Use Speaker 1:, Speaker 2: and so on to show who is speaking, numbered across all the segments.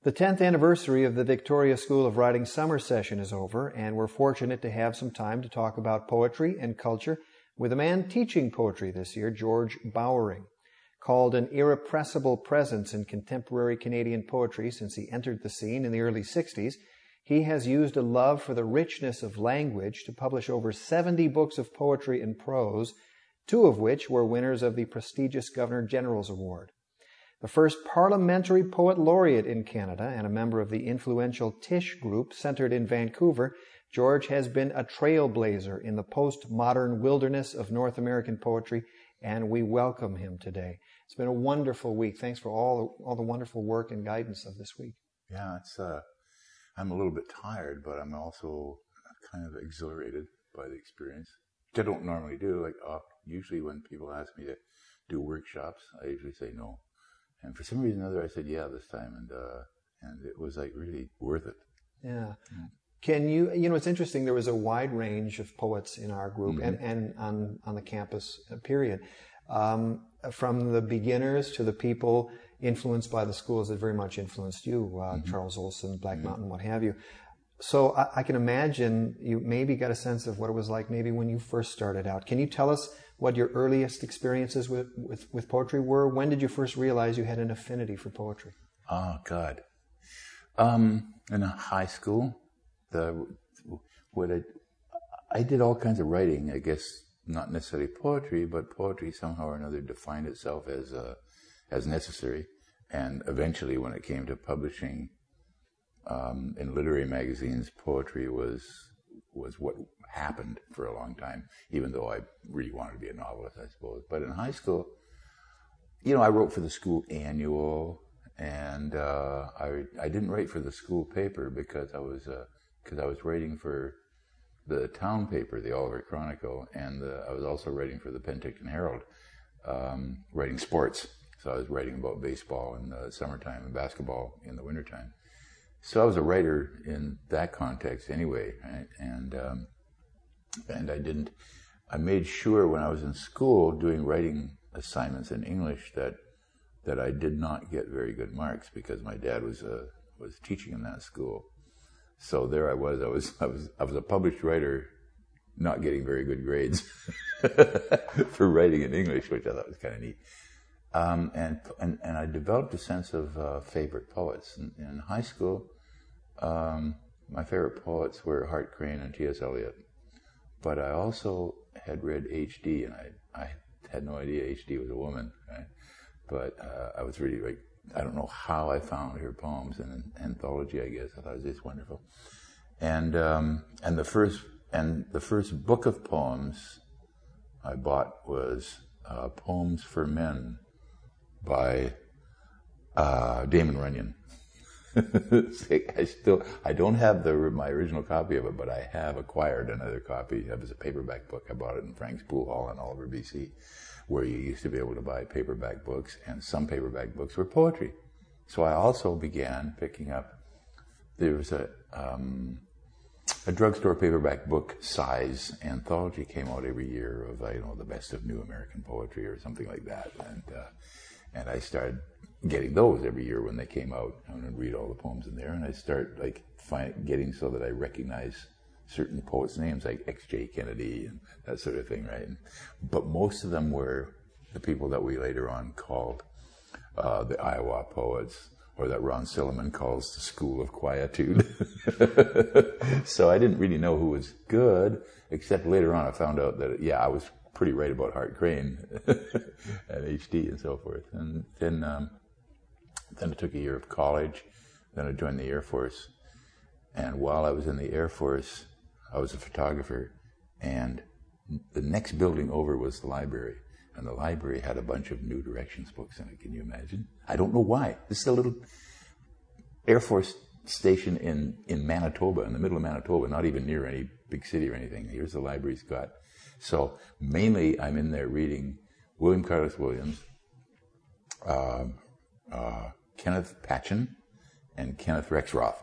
Speaker 1: The 10th anniversary of the Victoria School of Writing summer session is over, and we're fortunate to have some time to talk about poetry and culture with a man teaching poetry this year, George Bowering. Called an irrepressible presence in contemporary Canadian poetry since he entered the scene in the early 60s, he has used a love for the richness of language to publish over 70 books of poetry and prose, 2 of which were winners of the prestigious Governor General's Award. The first parliamentary poet laureate in Canada and a member of the influential Tisch Group centered in Vancouver, George has been a trailblazer in the postmodern wilderness of North American poetry, and we welcome him today. It's been a wonderful week. Thanks for all the wonderful work and guidance of this week.
Speaker 2: Yeah, I'm a little bit tired, but I'm also kind of exhilarated by the experience, which I don't normally do. Usually when people ask me to do workshops, I usually say no. And for some reason or other, I said yeah this time, and it was really worth it.
Speaker 1: Yeah. Can you it's interesting, there was a wide range of poets in our group and on the campus period. From the beginners to the people influenced by the schools that very much influenced you, Charles Olson, Black Mountain, what have you. So I can imagine you maybe got a sense of what it was like maybe when you first started out. Can you tell us what your earliest experiences with poetry were? When did you first realize you had an affinity for poetry?
Speaker 2: Oh, God. In high school, I did all kinds of writing, I guess not necessarily poetry, but poetry somehow or another defined itself as necessary. And eventually when it came to publishing in literary magazines, poetry was what happened for a long time, even though I really wanted to be a novelist, I suppose. But in high school, I wrote for the school annual, and I didn't write for the school paper because I was writing for the town paper, the Oliver Chronicle, and I was also writing for the Penticton Herald, writing sports. So I was writing about baseball in the summertime and basketball in the wintertime. So I was a writer in that context anyway, right? And I made sure when I was in school doing writing assignments in English that I did not get very good marks because my dad was teaching in that school. So there I was a published writer not getting very good grades for writing in English, which I thought was kind of neat. And I developed a sense of favorite poets. In high school, my favorite poets were Hart Crane and T.S. Eliot. But I also had read H.D., and I had no idea H.D. was a woman, right? But I was really I don't know how I found her poems in an anthology, I guess. I thought it was just wonderful. And the first book of poems I bought was Poems for Men by Damon Runyon. I don't have my original copy of it, but I have acquired another copy. It was a paperback book. I bought it in Frank's Pool Hall in Oliver, BC, where you used to be able to buy paperback books, and some paperback books were poetry. So I also began picking up. There was a drugstore paperback book size anthology came out every year of the best of new American poetry or something like that, and I started getting those every year when they came out. I would read all the poems in there, and I start getting so that I recognize certain poets' names like X.J. Kennedy and that sort of thing, right? But most of them were the people that we later on called the Iowa poets, or that Ron Silliman calls the School of Quietude. So I didn't really know who was good, except later on I found out that, I was pretty right about Hart Crane and H.D. and so forth. And then I took a year of college, then I joined the Air Force. And while I was in the Air Force, I was a photographer, and the next building over was the library. And the library had a bunch of New Directions books in it. Can you imagine? I don't know why. This is a little Air Force station in Manitoba, in the middle of Manitoba, not even near any big city or anything. Here's the library's got. So mainly I'm in there reading William Carlos Williams, Kenneth Patchen, and Kenneth Rexroth.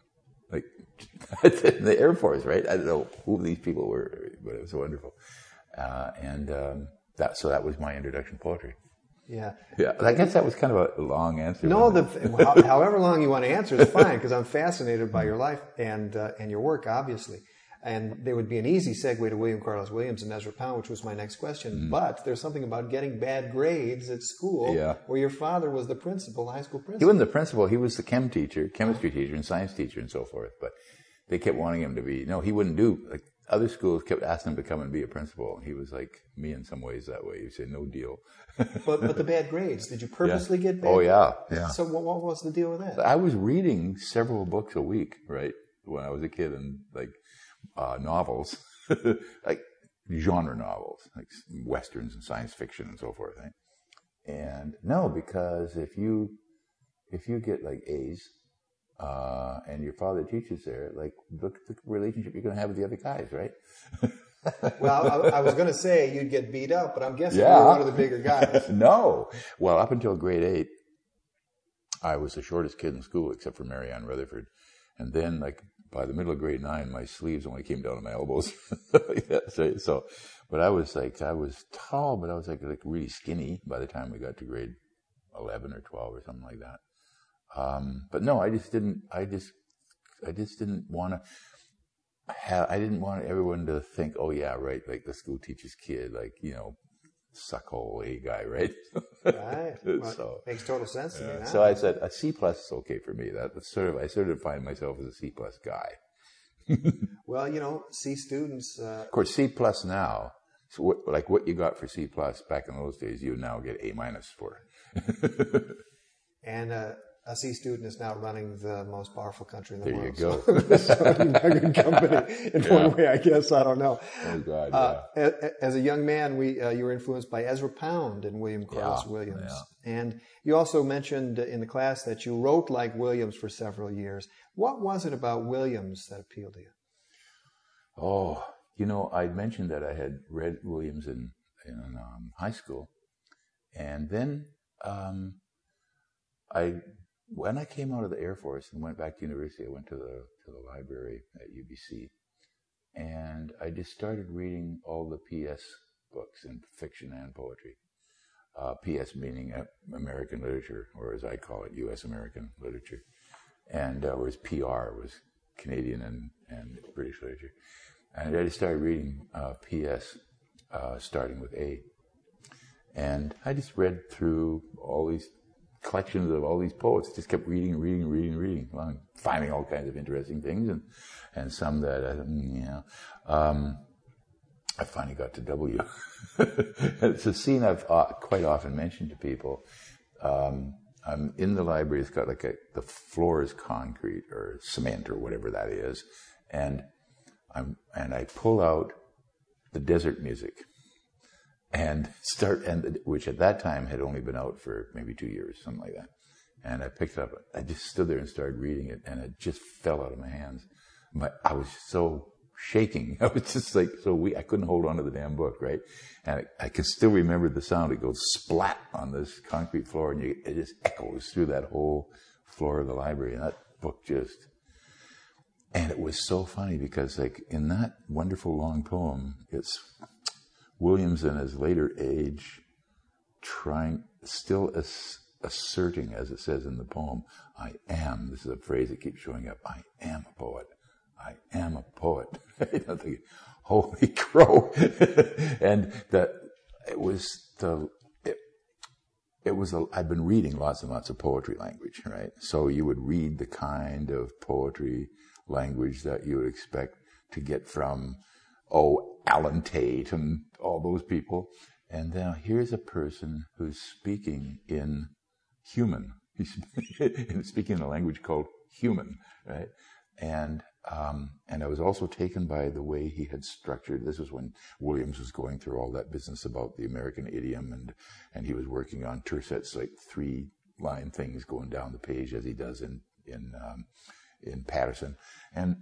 Speaker 2: The Air Force, right? I don't know who these people were, but it was wonderful. So that was my introduction to poetry.
Speaker 1: Yeah.
Speaker 2: Yeah, I guess that was kind of a long answer.
Speaker 1: No, however long you want to answer is fine, because I'm fascinated by your life and your work, obviously. And there would be an easy segue to William Carlos Williams and Ezra Pound, which was my next question. But there's something about getting bad grades at school, where your father was the principal, high school principal.
Speaker 2: He wasn't the principal. He was the chemistry teacher, and science teacher, and so forth. But they kept wanting him to be. No, he wouldn't do. Like other schools kept asking him to come and be a principal, and he was like me in some ways that way. He said, "No deal."
Speaker 1: But the bad grades. Did you purposely get bad?
Speaker 2: Oh yeah.
Speaker 1: So what was the deal with that?
Speaker 2: I was reading several books a week, right, when I was a kid, and like. Novels, like genre novels, like westerns and science fiction and so forth. Right? And no, because if you get like A's, and your father teaches there, like look at the relationship you're going to have with the other guys, right?
Speaker 1: Well, I was going to say you'd get beat up, but I'm guessing you're one of the bigger guys.
Speaker 2: No. Well, up until grade 8, I was the shortest kid in school except for Mary Ann Rutherford. And then, like, by the middle of grade 9, my sleeves only came down to my elbows. So, but I was tall, but I was like really skinny by the time we got to grade 11 or 12 or something like that. But no, I just didn't want to I didn't want everyone to think, oh yeah, right, like the school teacher's kid, like, you know, suckhole A guy, right?
Speaker 1: Right. Well, makes total sense to me now.
Speaker 2: So I said a C+ is okay for me. I sort of find myself as a C+ guy.
Speaker 1: Well, you know, C students.
Speaker 2: Of course, C+ now. So what you got for C+ back in those days, you now get A- for.
Speaker 1: And a C student is now running the most powerful country in the world.
Speaker 2: There you go.
Speaker 1: So, company in one way, I guess. I don't know.
Speaker 2: Oh God! Yeah.
Speaker 1: As a young man, you were influenced by Ezra Pound and William Carlos Williams, and you also mentioned in the class that you wrote like Williams for several years. What was it about Williams that appealed to you?
Speaker 2: Oh, you know, I'd mentioned that I had read Williams in high school, and then when I came out of the Air Force and went back to university, I went to the library at UBC, and I just started reading all the PS books in fiction and poetry. PS meaning American literature, or as I call it, U.S. American literature, and whereas PR was Canadian and British literature. And I just started reading PS, starting with A, and I just read through all these collections of all these poets. Just kept reading, finding all kinds of interesting things, and some that I finally got to W. It's a scene I've quite often mentioned to people. I'm in the library. It's got like the floor is concrete or cement or whatever that is, and I pull out the Desert Music. Which at that time had only been out for maybe 2 years, something like that. And I picked it up. I just stood there and started reading it, and it just fell out of my hands. I was so shaking. I was just like so weak. I couldn't hold on to the damn book, right? And I can still remember the sound. It goes splat on this concrete floor, and it just echoes through that whole floor of the library. And that book and it was so funny because, like, in that wonderful long poem, it's Williams in his later age, asserting, as it says in the poem, I am. This is a phrase that keeps showing up. I am a poet. I am a poet. I'm thinking, holy crow! And I'd been reading lots and lots of poetry language, right? So you would read the kind of poetry language that you would expect to get from, Alan Tate and all those people. And then here's a person who's speaking in human. He's speaking in a language called human, right? And I was also taken by the way he had structured. This was when Williams was going through all that business about the American idiom, and he was working on tercets, like 3-line things going down the page as he does in Patterson, and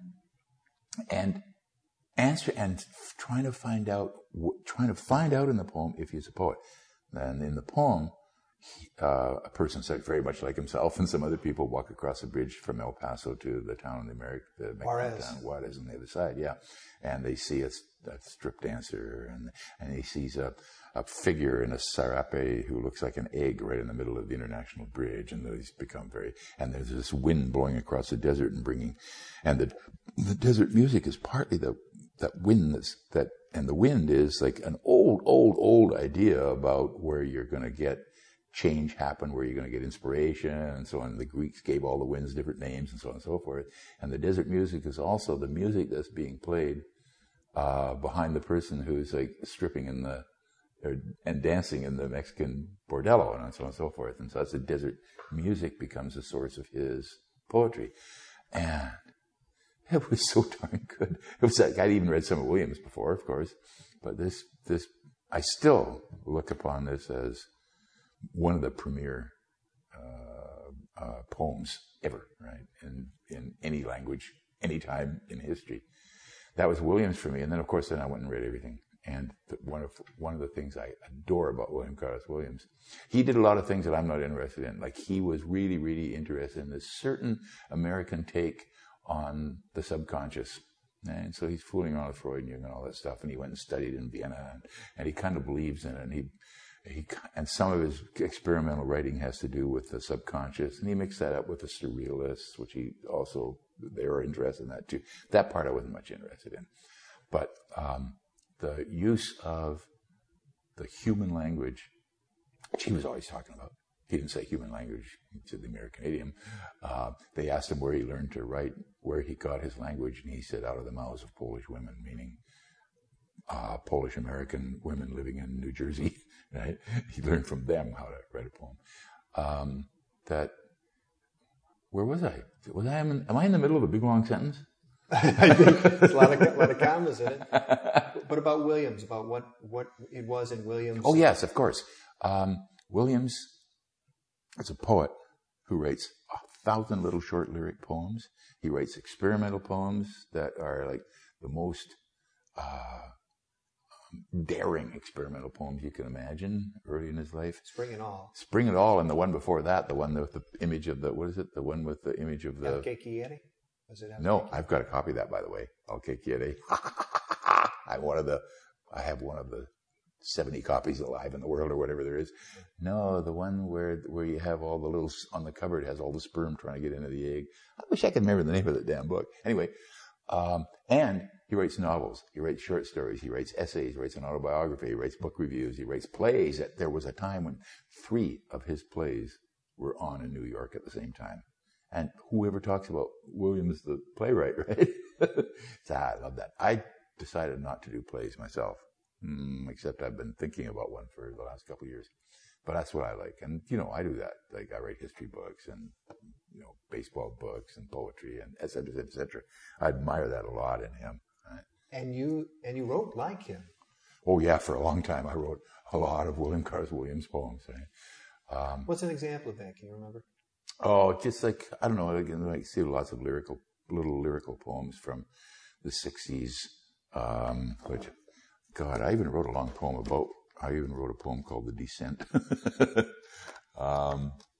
Speaker 2: trying to find out in the poem if he's a poet. And in the poem, a person said very much like himself and some other people walk across a bridge from El Paso to the town in America, the Mexican town Juarez on the other side, yeah. And they see a strip dancer and he sees a figure in a sarape who looks like an egg right in the middle of the international bridge, and he's become and there's this wind blowing across the desert and the desert music is partly that wind and the wind is like an old idea about where you're going to get change happen, where you're going to get inspiration and so on. The Greeks gave all the winds different names and so on and so forth. And the desert music is also the music that's being played behind the person who's like stripping and dancing in the Mexican bordello and so on and so forth. And so that's the desert music becomes the source of his poetry. And it was so darn good. It was like, I'd even read some of Williams before, of course, but this, I still look upon this as one of the premier poems ever, right? In any language, any time in history. That was Williams for me. And then, of course, I went and read everything. And one of the things I adore about William Carlos Williams, he did a lot of things that I'm not interested in. Like, he was really, really interested in this certain American take on the subconscious. And so he's fooling around with Freud and Jung and all that stuff. And he went and studied in Vienna, and he kind of believes in it. And and some of his experimental writing has to do with the subconscious, and he mixed that up with the surrealists, which they were interested in that too. That part I wasn't much interested in. But the use of the human language, which he was always talking about. He didn't say human language, he said the American idiom. They asked him where he learned to write, where he got his language, and he said out of the mouths of Polish women, meaning Polish-American women living in New Jersey, right? He learned from them how to write a poem. Where was I? Am I in the middle of a big long sentence?
Speaker 1: I think there's a lot of commas in it. But about Williams, about what it was in Williams.
Speaker 2: Oh, yes, of course. Williams is a poet who writes 1,000 little short lyric poems. He writes experimental poems that are like the most daring experimental poems you can imagine early in his life.
Speaker 1: Spring and All.
Speaker 2: Spring and All, and the one before that, the one with the image of the, what is it? The one with the image of the...
Speaker 1: El Que Quiere? Was it El
Speaker 2: No,
Speaker 1: Que Quiere?
Speaker 2: I've got a copy of that, by the way. El Que Quiere. I have one of the 70 copies alive in the world or whatever there is. No, the one where you have all the little, on the cover, it has all the sperm trying to get into the egg. I wish I could remember the name of that damn book. Anyway, and he writes novels, he writes short stories, he writes essays, he writes an autobiography, he writes book reviews, he writes plays. There was a time when 3 of his plays were on in New York at the same time. And whoever talks about Williams the playwright, right? I love that. I decided not to do plays myself, except I've been thinking about one for the last couple of years. But that's what I like. And, I do that. Like, I write history books and, baseball books and poetry and et cetera, et cetera. I admire that a lot in him. Right?
Speaker 1: And you wrote like him.
Speaker 2: Oh, yeah. For a long time, I wrote a lot of William Carlos Williams poems. Right?
Speaker 1: What's an example of that? Can you remember?
Speaker 2: Oh, just like, I don't know, I see lots of little lyrical poems from the 60s, which, God, I even wrote a long poem I even wrote a poem called The Descent.